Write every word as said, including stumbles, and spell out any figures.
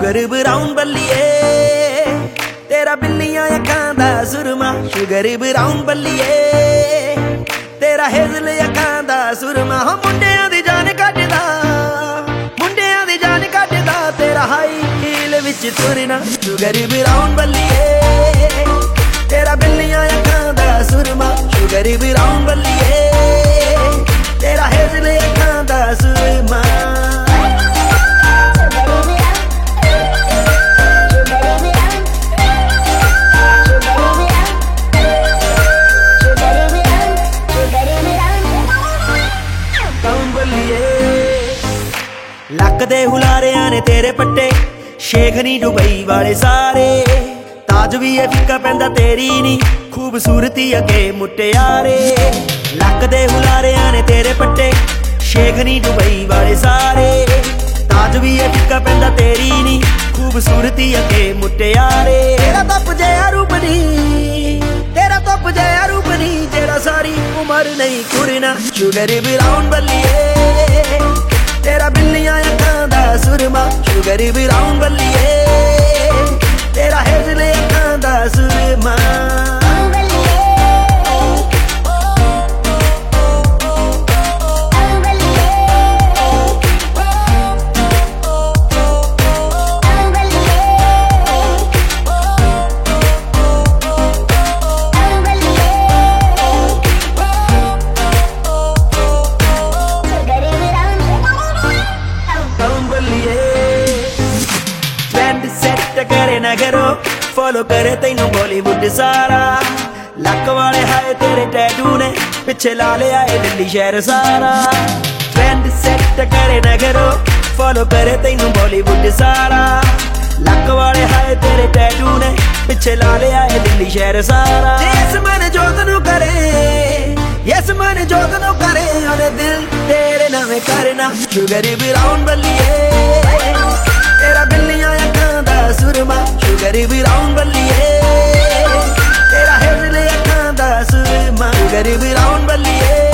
Sugar brown बल्लिए तेरा बिल्लियां अखां दा सुरमा। शुगर ब्राउन बल्लिए तेरा हेज़ल अखां दा सुरमा। हो मुंडियां दी जान कटदा, मुंडियां दी जान कटदा तेरा हाई हील विच तुरना। शुगर ब्राउन बल्लिए तेरा बिल्लियां अखां दा सुरमा। शुगर ब्राउन बल्लिए तेरा हेज़ल अखां दा सुरमा। लक दे हुलारियां ने तेरे पट्टे, शेख नी दुबई वाले सारे। ताज भी है फिक्का पैंदा तेरी नी, खूबसूरती अगे मुटियारे। लक दे हुलारियां ने तेरे पट्टे, शेख नी दुबई वाले सारे। ताज भी है फिक्का पैंदा तेरी नी, खूबसूरती अगे मुटियारे। तेरा तप जया रूप नी, तेरा तप जया रूप नी, जेड़ा सारी उमर नहीं कुरना। शुगर ब्राउन बल्लिए तेरा बिल्लियां अखां दा सुरमा। शुगर ब्राउन बल्लिए तेरा हेज़ल अखां दा सुरमा। करे ना करो फॉलो करे तैनू बॉलीवुड सारा। लक वाले हाए तेरे टैटू ने, पिछे ला ले आए दिल्ली शहर सारा। ट्रेंड सेट करे ना करो फॉलो करे तैनू बॉलीवुड सारा। लक वाले हाए तेरे टैटू ने, पिछे ला ले आए दिल्ली शहर सारा। यस मन जोत नू करे, यस मन जोत नू करे, ओने दिल तेरे नामे करना। शुगर ब्राउन बल्लिए तेरा बिल्लियां अखां दा सुरमा। शुगर ब्राउन बल्लिए तेरा हेज़ल अखां दा सुरमा। Sugar brown बल्लिए